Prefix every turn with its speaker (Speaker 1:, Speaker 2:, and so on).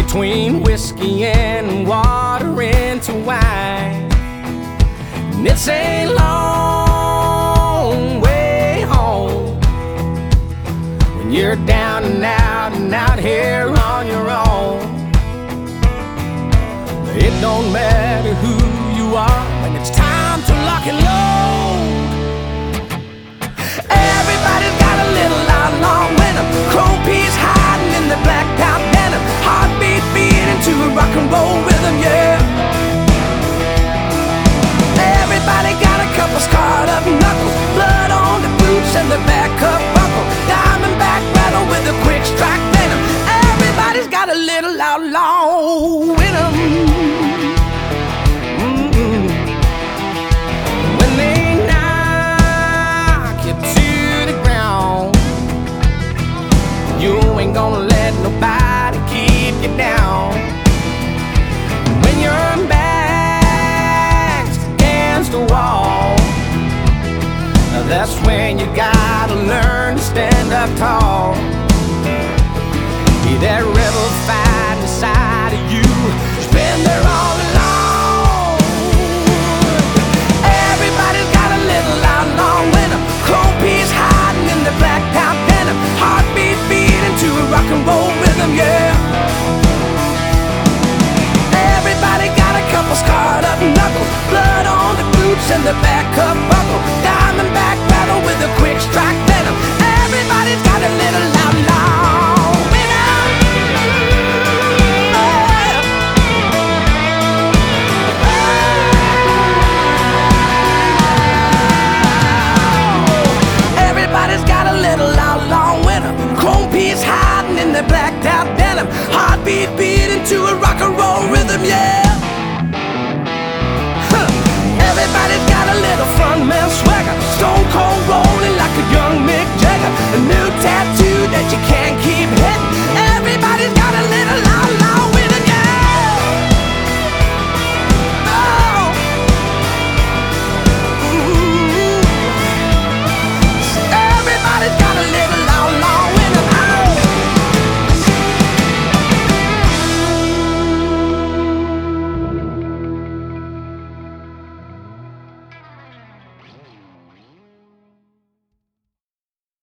Speaker 1: between whiskey and water into wine. And it's a long way home when you're down and out here on your own. It don't matter who you are when it's time to lock and load. Everybody's got a little outlaw in 'em. Chrome peas hiding in the blacked out denim. Heartbeat beating to a rock and roll rhythm, yeah. Everybody got a couple scarred up knuckles, blood on the boots and the back up buckle. Diamondback rattle with a quick strike venom. Everybody's got a little outlaw in 'em. When they knock you to the ground, you ain't gonna let nobody keep you down. When your back's against the wall, that's when you gotta learn to stand up tall. Be that rebel fight inside of you, it's been there all along. Everybody's got a little outlaw in 'em. Chrome peas hiding in the blacked out denim. Heartbeat beating to a rock and roll rhythm, yeah. Everybody got a couple scarred up knuckles, blood on the boots and the back up buckle. Diamondback rattle with a quick strike venom. Everybody's got a little outlaw in 'em. Everybody's got a little outlaw in 'em. Chrome peas hiding in the blacked out denim. Heartbeat beating to a rock and roll rhythm, yeah. Everybody's got a little frontman swagger, stone cold rolling like a young Mick Jagger. A new tattoo